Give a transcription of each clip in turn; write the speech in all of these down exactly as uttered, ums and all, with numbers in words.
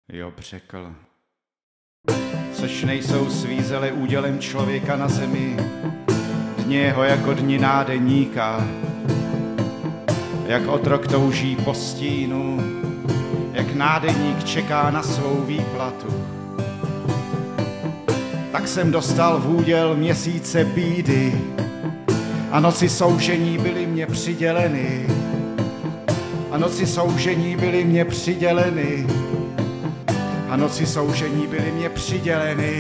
Job řekl, což nejsou svízele údělem člověka na zemi, dni jeho jako dni nádeníka, jak otrok touží po stínu, jak nádeník čeká na svou výplatu. Tak jsem dostal v úděl měsíce bídy a noci soužení byly mě přiděleny. A noci soužení byly mě přiděleny. A noci soužení byly mě přiděleny.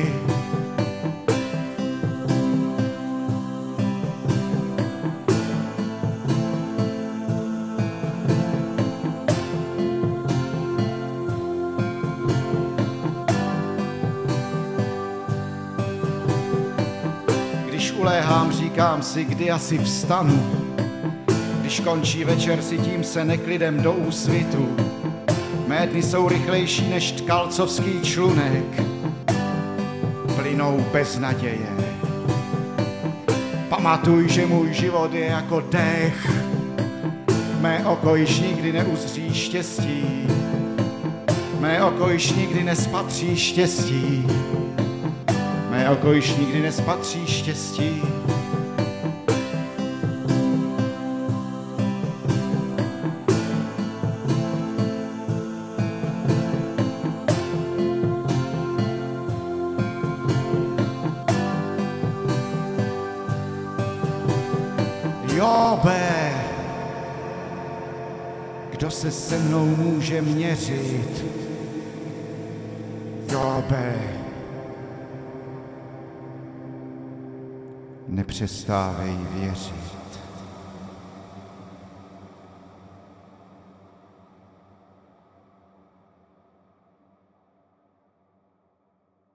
Když uléhám, říkám si, kdy asi vstanu. Když končí večer, cítím se neklidem do úsvitu. Mé dny jsou rychlejší než tkalcovský člunek. Plynou bez naděje. Pamatuj, že můj život je jako dech. Mé oko již nikdy neuzří štěstí. Mé oko již nikdy nespatří štěstí. Mé oko již nikdy nespatří štěstí. Jobe, kdo se se mnou může měřit? Jobe, nepřestávej věřit.